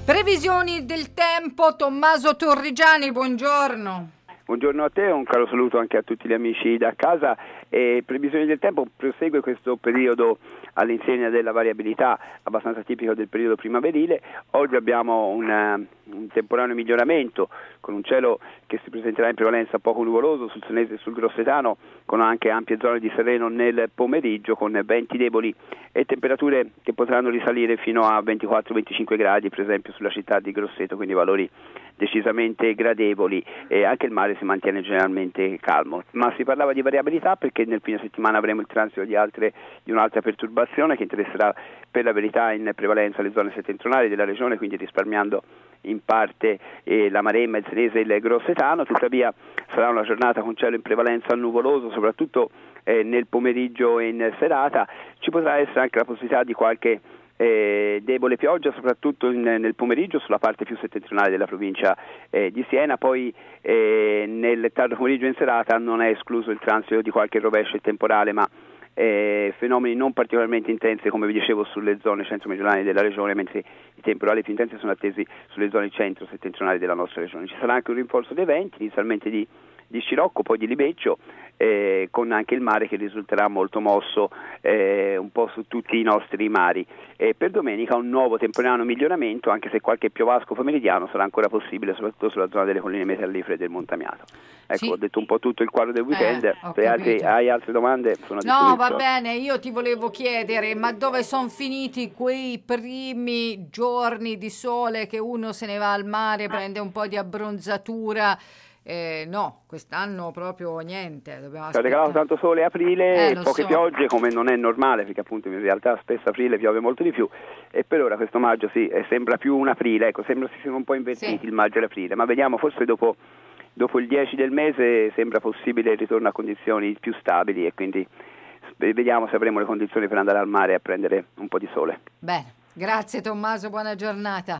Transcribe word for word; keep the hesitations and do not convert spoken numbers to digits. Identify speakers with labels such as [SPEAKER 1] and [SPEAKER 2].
[SPEAKER 1] Previsioni del tempo, Tommaso Torrigiani, buongiorno.
[SPEAKER 2] Buongiorno a te, un caro saluto anche a tutti gli amici da casa. E previsioni del tempo, prosegue questo periodo all'insegna della variabilità abbastanza tipico del periodo primaverile. Oggi abbiamo un, un temporaneo miglioramento con un cielo che si presenterà in prevalenza poco nuvoloso sul Senese e sul Grossetano, con anche ampie zone di sereno nel pomeriggio, con venti deboli e temperature che potranno risalire fino a ventiquattro venticinque gradi, per esempio sulla città di Grosseto, quindi valori decisamente gradevoli, e anche il mare si mantiene generalmente calmo. Ma si parlava di variabilità perché nel fine settimana avremo il transito di, altre, di un'altra perturbazione che interesserà per la verità in prevalenza le zone settentrionali della regione, quindi risparmiando in parte eh, la Maremma, il Senese e il Grossetano. Tuttavia sarà una giornata con cielo in prevalenza nuvoloso, soprattutto eh, nel pomeriggio e in serata. Ci potrà essere anche la possibilità di qualche Eh, debole pioggia, soprattutto in, nel pomeriggio sulla parte più settentrionale della provincia eh, di Siena. Poi eh, nel tardo pomeriggio e in serata non è escluso il transito di qualche rovescio e temporale, ma eh, fenomeni non particolarmente intensi, come vi dicevo, sulle zone centro-meridionali della regione, mentre i temporali più intensi sono attesi sulle zone centro-settentrionali della nostra regione. Ci sarà anche un rinforzo dei venti, inizialmente di di Scirocco, poi di Libeccio, eh, con anche il mare che risulterà molto mosso eh, un po' su tutti i nostri mari. E per domenica un nuovo temporaneo miglioramento, anche se qualche piovasco pomeridiano sarà ancora possibile, soprattutto sulla zona delle colline metallifere del Montamiato. Ecco, sì. Ho detto un po' tutto il quadro del weekend.
[SPEAKER 1] Eh,
[SPEAKER 2] Se altri, hai altre domande, sono a disposizione.
[SPEAKER 1] No, va bene, io ti volevo chiedere, ma dove sono finiti quei primi giorni di sole che uno se ne va al mare, prende un po' di abbronzatura? Eh, no, quest'anno proprio niente.
[SPEAKER 2] Ci ha regalato tanto sole a aprile,
[SPEAKER 1] eh,
[SPEAKER 2] poche
[SPEAKER 1] so.
[SPEAKER 2] piogge, come non è normale, perché appunto in realtà spesso aprile piove molto di più, e per ora questo maggio sì, sembra più un aprile, ecco, sembra si siano un po' invertiti sì. Il maggio e l'aprile, ma vediamo, forse dopo, dopo il dieci del mese sembra possibile il ritorno a condizioni più stabili, e quindi vediamo se avremo le condizioni per andare al mare a prendere un po' di sole.
[SPEAKER 1] Bene, grazie Tommaso, buona giornata.